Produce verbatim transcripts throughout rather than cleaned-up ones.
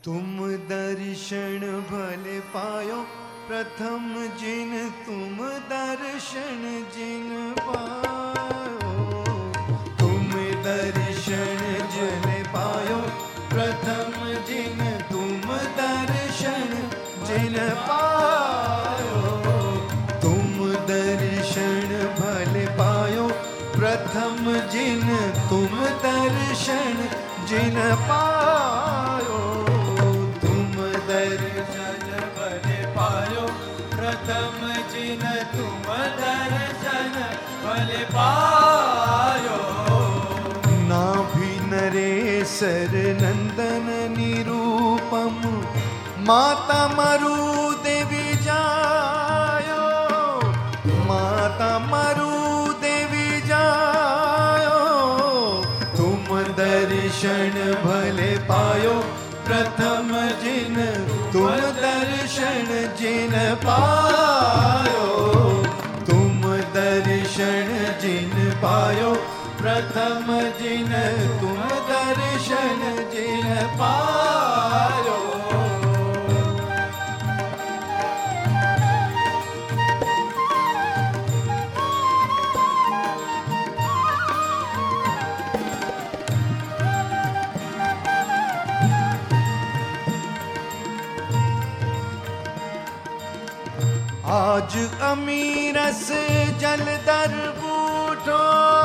तुम दर्शन भले पायो प्रथम जिन तुम दर्शन जिन पायो। तुम दर्शन जिन पायो प्रथम जिन तुम दर्शन जिन पायो। तुम दर्शन भले पायो प्रथम जिन तुम दर्शन जिन पायो। तुम दर्शन भले पायो प्रथम जिन तुम दर्शन भले पायो। नाभि नरेशर नंदन निरूपम माता मरु देवी जायो। माता मरु देवी जायो। तुम दर्शन भले पायो प्रथम जिन तुम दर्शन जिन पायो। तुम दर्शन जिन पायो प्रथम जिन तुम दर्शन जिन पायो। आज अमीरस जलधर बूठो।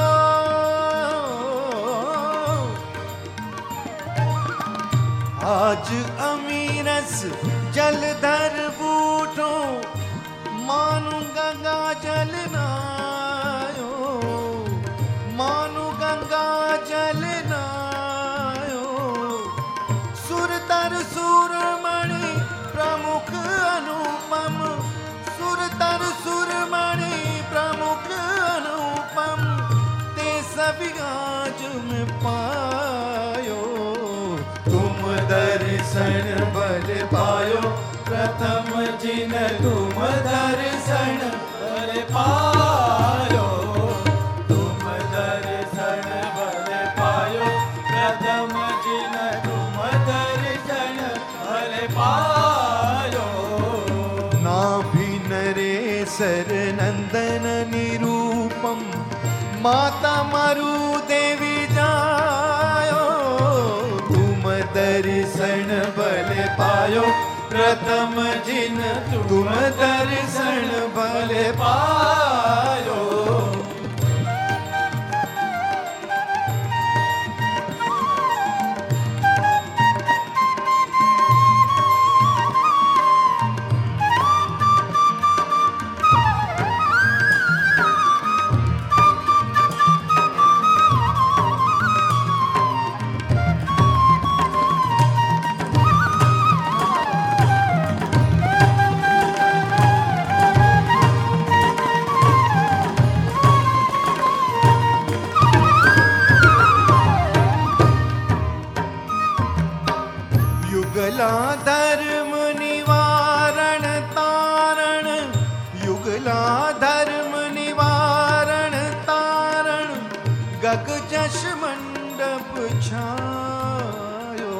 आज अमीरस जलधर बूठो मानु गंगा जल नायो। मानु गंगा जल नायो। सुरतर सुरमणि प्रमुख अनुपम। सुरतर सुरमणि प्रमुख अनुपम ते सभी आज में पायो। तुम दर्शन भले पायो प्रथम जिन तुम दर्शन भले पायो। तुम दर्शन भले पायो प्रथम जिन तुम दर्शन भले पायो। नाभि नरेशर नंदन निरूपम माता मरु देवी जायो। तुम दर्शन भले पायो प्रथम जिन तुम दर्शन भले पायो। युगला धर्म निवारण तारण। युगला धर्म निवारण तारण गग जश मंडप छायो।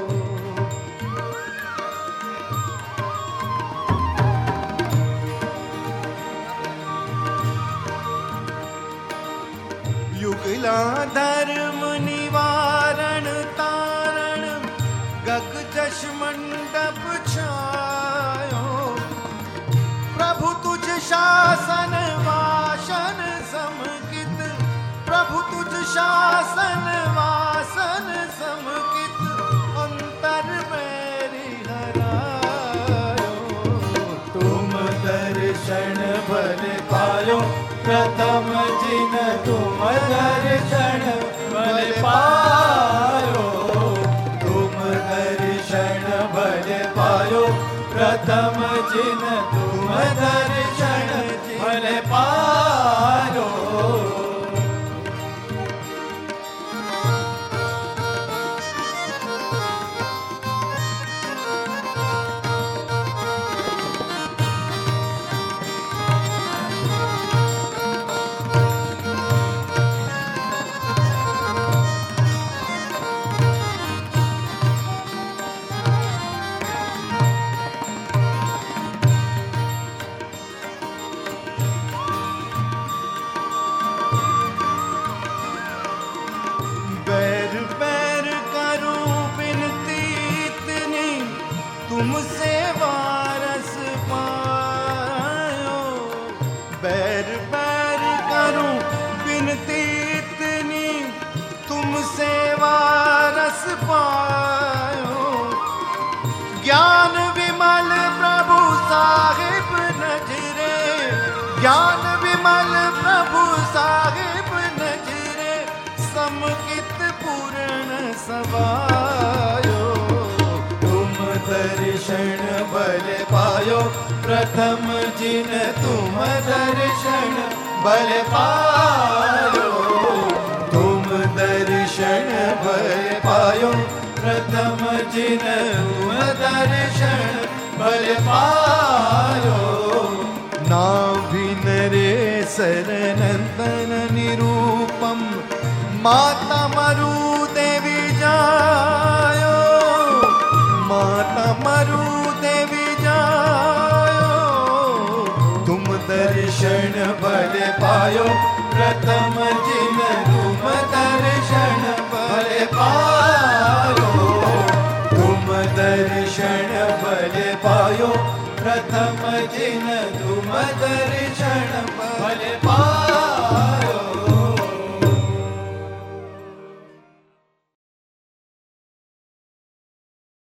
युगला धर्म निवारण तारण गग जश मंडप छायो। प्रभु तुझ शासन वासन समकित। प्रभु तुझ शासन वासन समकित अंतर मेरी हरायो। तुम दर्शन भले पायो प्रथम जिन तुम दर्शन भले पायो। दर्शन भले पायो प्रथम जिन तुम दर्शन भले पायो। ज्ञान विमल प्रभु साहिब नजरे समकित पूर्ण सवायो तुम दर्शन बल पायो प्रथम जिन तुम दर्शन बल पायो तुम दर्शन बल पायो प्रथम जिन तुम दर्शन बल पायो नाभिनरेशर नंदन निरूपम माता मरु देवी जायो माता मरु देवी जायो तुम दर्शन बल पायो प्रथम जिन तुम दर्शन बल पायो तुम दर्शन बल पायो प्रथम जिन तुम दर्शन बल पायो